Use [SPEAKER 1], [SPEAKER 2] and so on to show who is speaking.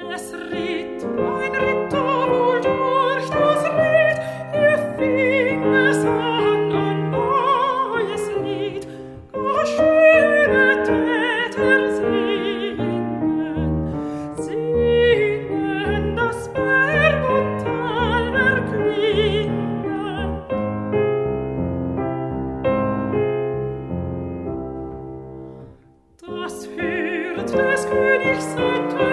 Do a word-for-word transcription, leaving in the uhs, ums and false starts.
[SPEAKER 1] Es ritt ein Ritter wohl durch das Ried, er fing es an ein neues Lied, gar schöne tät er singen, singen das Berg und Tal erklingen. Das hört des Königs Söhne